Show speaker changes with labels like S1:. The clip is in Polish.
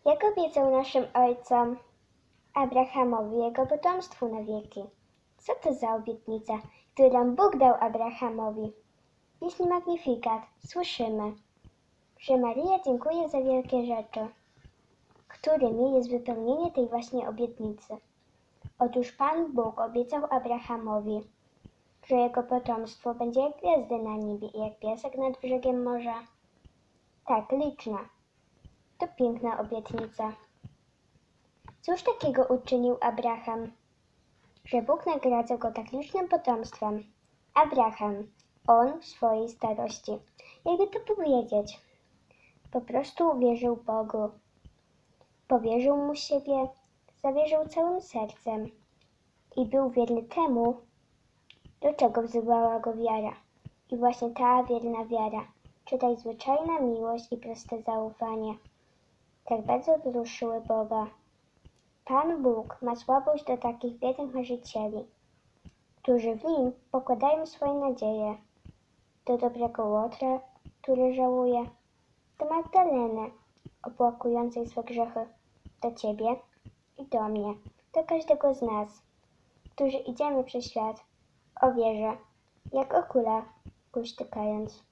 S1: Jak obiecał naszym ojcom, Abrahamowi i jego potomstwu na wieki. Co to za obietnica, którą Bóg dał Abrahamowi? W pieśni Magnificat słyszymy, że Maryja dziękuje za wielkie rzeczy, którymi jest wypełnienie tej właśnie obietnicy. Otóż Pan Bóg obiecał Abrahamowi, że jego potomstwo będzie jak gwiazdy na niebie i jak piasek nad brzegiem morza. Tak, liczna. To piękna obietnica. Cóż takiego uczynił Abraham, że Bóg nagradza go tak licznym potomstwem? Abraham, on w swojej starości, jakby to powiedzieć, po prostu uwierzył Bogu. Powierzył mu siebie, zawierzył całym sercem i był wierny temu, do czego wzywała go wiara. I właśnie ta wierna wiara, czytaj zwyczajna miłość i proste zaufanie, tak bardzo wzruszyły Boga. Pan Bóg ma słabość do takich biednych marzycieli, którzy w Nim pokładają swoje nadzieje. Do dobrego Łotra, który żałuje, do Magdaleny, opłakującej swe grzechy, do Ciebie i do mnie, do każdego z nas, którzy idziemy przez świat o wierze, jak o kula, kuśtykając.